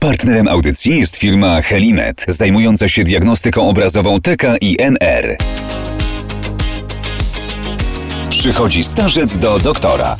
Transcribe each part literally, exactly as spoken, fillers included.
Partnerem audycji jest firma Helimed, zajmująca się diagnostyką obrazową T K i N R. Przychodzi starzec do doktora.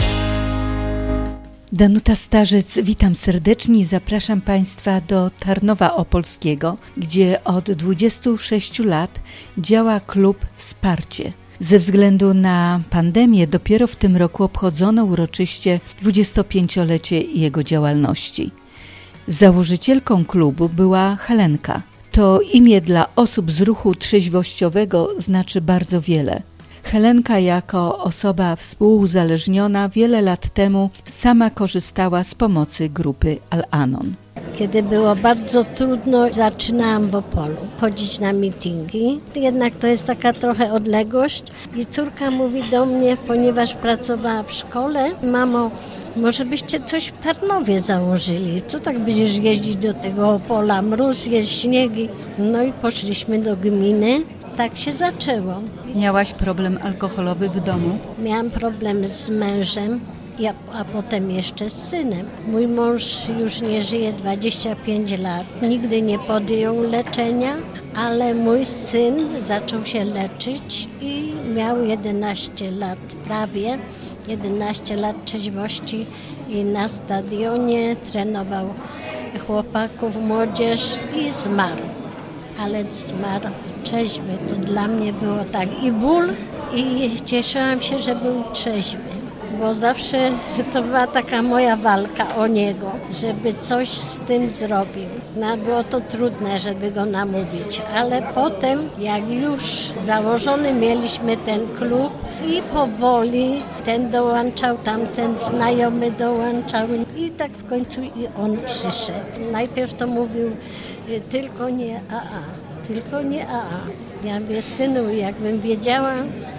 Danuta Starzec, witam serdecznie i zapraszam Państwa do Tarnowa Opolskiego, gdzie od dwudziestu sześciu lat działa klub Wsparcie. Ze względu na pandemię dopiero w tym roku obchodzono uroczyście dwudziestopięciolecie jego działalności. Założycielką klubu była Helenka. To imię dla osób z ruchu trzeźwościowego znaczy bardzo wiele. Helenka jako osoba współuzależniona wiele lat temu sama korzystała z pomocy grupy Al-Anon. Kiedy było bardzo trudno, zaczynałam w Opolu chodzić na mityngi. Jednak to jest taka trochę odległość i córka mówi do mnie, ponieważ pracowała w szkole: mamo, może byście coś w Tarnowie założyli? Co tak będziesz jeździć do tego Opola? Mróz, jest śniegi. No i poszliśmy do gminy. Tak się zaczęło. Miałaś problem alkoholowy w domu? Miałam problem z mężem, a, a potem jeszcze z synem. Mój mąż już nie żyje dwadzieścia pięć lat. Nigdy nie podjął leczenia, ale mój syn zaczął się leczyć i miał jedenaście lat, prawie jedenaście lat trzeźwości i na stadionie trenował chłopaków, młodzież i zmarł. Ale zmarł trzeźwy. To dla mnie było tak i ból, i cieszyłam się, że był trzeźwy, bo zawsze to była taka moja walka o niego, żeby coś z tym zrobił. No, było to trudne, żeby go namówić, ale potem, jak już założony mieliśmy ten klub i powoli ten dołączał, tamten znajomy dołączał i tak w końcu i on przyszedł. Najpierw to mówił: tylko nie A A, tylko nie A A. Ja mówię: synu, jakbym wiedziała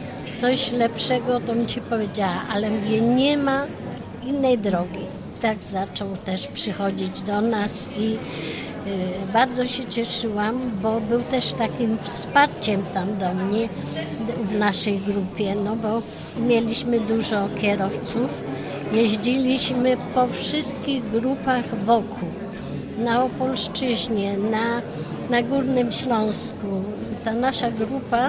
coś lepszego, to bym ci powiedziała, ale mówię, nie ma innej drogi. Tak zaczął też przychodzić do nas i y, bardzo się cieszyłam, bo był też takim wsparciem tam do mnie w naszej grupie, no bo mieliśmy dużo kierowców, jeździliśmy po wszystkich grupach wokół. Na Opolszczyźnie, na, na Górnym Śląsku. Ta nasza grupa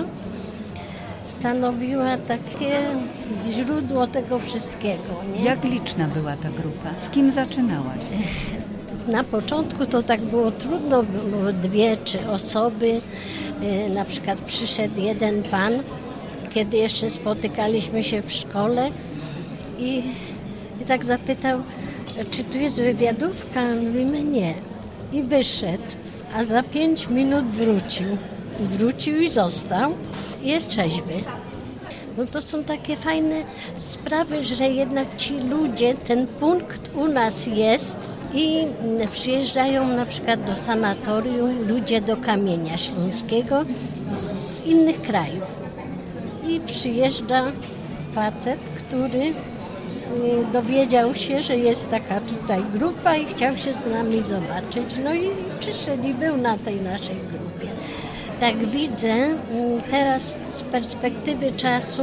stanowiła takie źródło tego wszystkiego. Nie? Jak liczna była ta grupa? Z kim zaczynałaś? Na początku to tak było trudno, było dwie, trzy osoby. Na przykład przyszedł jeden pan, kiedy jeszcze spotykaliśmy się w szkole i, i tak zapytał: czy tu jest wywiadówka? Mówimy: nie. I wyszedł, a za pięć minut wrócił. Wrócił i został. Jest trzeźwy. No to są takie fajne sprawy, że jednak ci ludzie, ten punkt u nas jest i przyjeżdżają na przykład do sanatorium ludzie do Kamienia Śląskiego z, z innych krajów. I przyjeżdża facet, który dowiedział się, że jest taka tutaj grupa i chciał się z nami zobaczyć. No i przyszedł i był na tej naszej grupie. Tak widzę teraz z perspektywy czasu,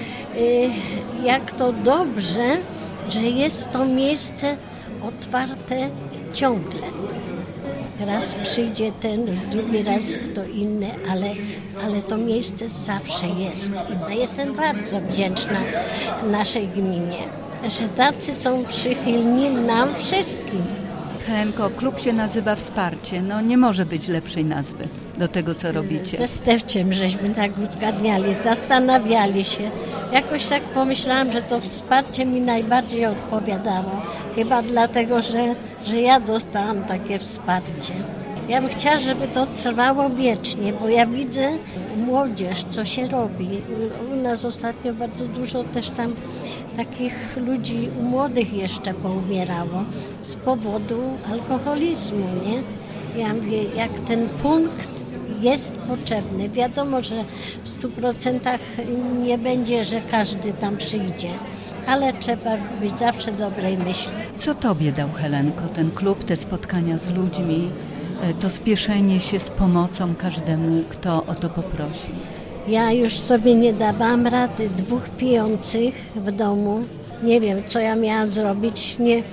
jak to dobrze, że jest to miejsce otwarte ciągle. Raz przyjdzie ten, drugi raz kto inny, ale, ale to miejsce zawsze jest. I jestem bardzo wdzięczna naszej gminie, że tacy są przychylni nam wszystkim. Helenko, klub się nazywa Wsparcie. No nie może być lepszej nazwy do tego, co robicie. Ze Stefciem żeśmy tak uzgadniali, zastanawiali się. Jakoś tak pomyślałam, że to wsparcie mi najbardziej odpowiadało. Chyba dlatego, że, że ja dostałam takie wsparcie. Ja bym chciała, żeby to trwało wiecznie, bo ja widzę młodzież, co się robi. U nas ostatnio bardzo dużo też tam takich ludzi młodych jeszcze poumierało z powodu alkoholizmu, nie? Ja mówię, jak ten punkt jest potrzebny. Wiadomo, że w stu procentach nie będzie, że każdy tam przyjdzie, ale trzeba być zawsze dobrej myśli. Co tobie dał, Helenko, ten klub, te spotkania z ludźmi, to spieszenie się z pomocą każdemu, kto o to poprosi? Ja już sobie nie dawałam rady, dwóch pijących w domu. Nie wiem, co ja miałam zrobić. Nie,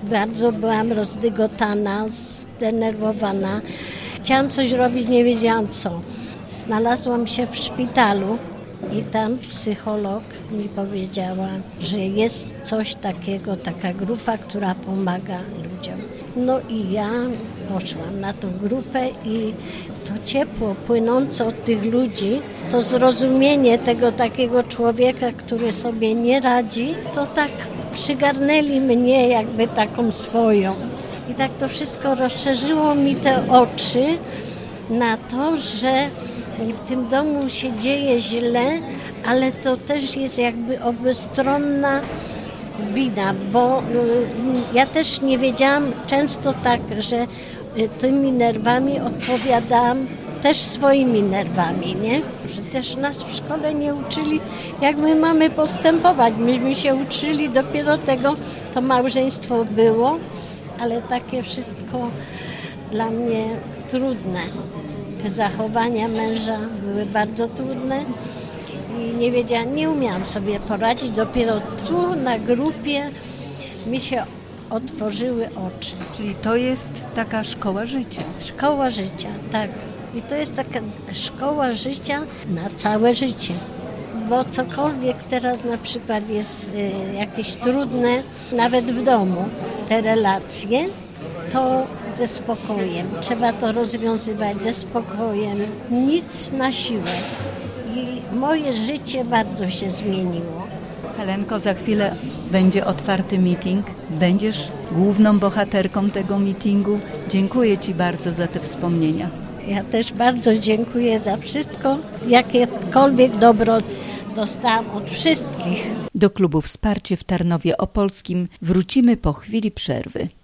Bardzo byłam rozdygotana, zdenerwowana. Chciałam coś robić, nie wiedziałam co. Znalazłam się w szpitalu i tam psycholog mi powiedziała, że jest coś takiego, taka grupa, która pomaga ludziom. No i ja poszłam na tą grupę i to ciepło płynące od tych ludzi, to zrozumienie tego takiego człowieka, który sobie nie radzi, to tak przygarnęli mnie jakby taką swoją. I tak to wszystko rozszerzyło mi te oczy na to, że w tym domu się dzieje źle, ale to też jest jakby obostronna wina, bo ja też nie wiedziałam często tak, że tymi nerwami odpowiadałam też swoimi nerwami, nie? Że też nas w szkole nie uczyli, jak my mamy postępować. Myśmy się uczyli dopiero tego, to małżeństwo było, ale takie wszystko dla mnie trudne. Te zachowania męża były bardzo trudne i nie wiedziałam, nie umiałam sobie poradzić. Dopiero tu na grupie mi się otworzyły oczy. Czyli to jest taka szkoła życia. Szkoła życia, tak. I to jest taka szkoła życia na całe życie. Bo cokolwiek teraz na przykład jest y, jakieś trudne, nawet w domu, te relacje, to ze spokojem. Trzeba to rozwiązywać ze spokojem. Nic na siłę. I moje życie bardzo się zmieniło. Helenko, za chwilę będzie otwarty meeting. Będziesz główną bohaterką tego meetingu. Dziękuję Ci bardzo za te wspomnienia. Ja też bardzo dziękuję za wszystko, jakiekolwiek dobro dostałam od wszystkich. Do klubu Wsparcie w Tarnowie Opolskim wrócimy po chwili przerwy.